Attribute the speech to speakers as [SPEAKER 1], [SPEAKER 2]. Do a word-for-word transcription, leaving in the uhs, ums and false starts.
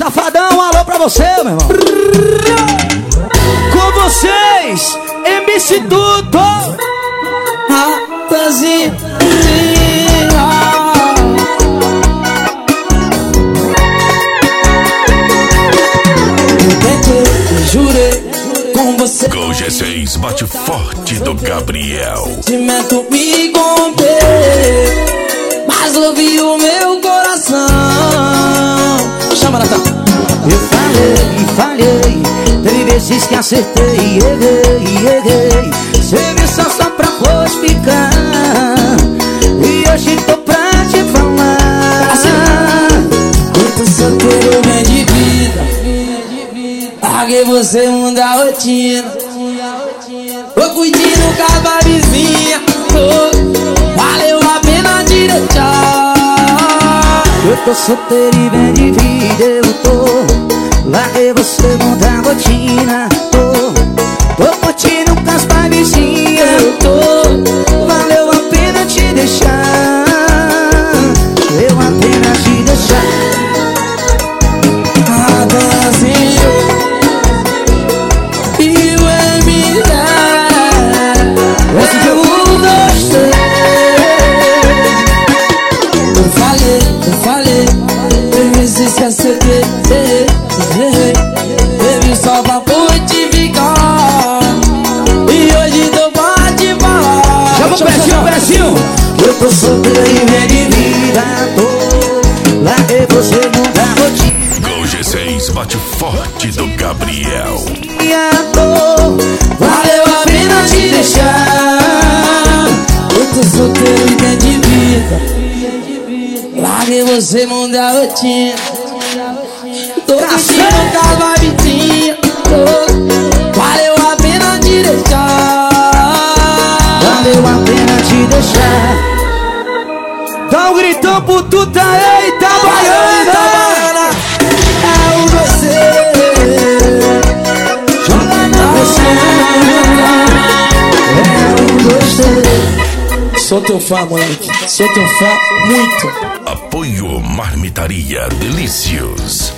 [SPEAKER 1] Safadão, um alô pra você, meu irmão. Com vocês, M C Duto.
[SPEAKER 2] Rapazinho, jurei com você.
[SPEAKER 3] Com G seis bate forte do Gabriel.
[SPEAKER 2] Sentimento me comprei, mas ouvi o meu coração. Chama, Natan.
[SPEAKER 1] Eu falei, falhei, teve vezes que acertei, errei, errei. Serviço só pra fortificar, e hoje tô pra te falar.
[SPEAKER 2] Eu tô solteiro, bem de vida, larguei você, muda a rotina. Tô curtindo com a vizinha, valeu a pena te deixar.
[SPEAKER 1] Eu tô solteiro e bem de vida, eu tô. Larguei você, muda a rotina. Tô, tô curtindo com as vizinhas, eu tô. Valeu a pena te deixar, valeu a pena te deixar.
[SPEAKER 2] Rapazinho, e o M dez.
[SPEAKER 1] Esse que eu gostei.
[SPEAKER 2] Eu falei, eu falei, tem vezes que acertei, errei, errei, só pra fortificar, e hoje tô pra te falar.
[SPEAKER 1] Chama o Precinho, Precinho. Eu tô solteiro e bem de vida, tô. Larguei você, muda a rotina.
[SPEAKER 3] Com G seis bate forte do Gabriel.
[SPEAKER 2] Valeu a pena te deixar. Eu tô solteiro e bem de vida, larguei você, muda a rotina. Tô curtindo com a vizinha, valeu a pena te deixar.
[SPEAKER 1] Valeu a pena te deixar. Dá um gritão pro Tuta, eita, baiana.
[SPEAKER 2] É o você,
[SPEAKER 1] Joga na
[SPEAKER 2] é o você. Sou teu fã, moleque, sou teu fã muito.
[SPEAKER 3] Apoio Marmitaria Delícios.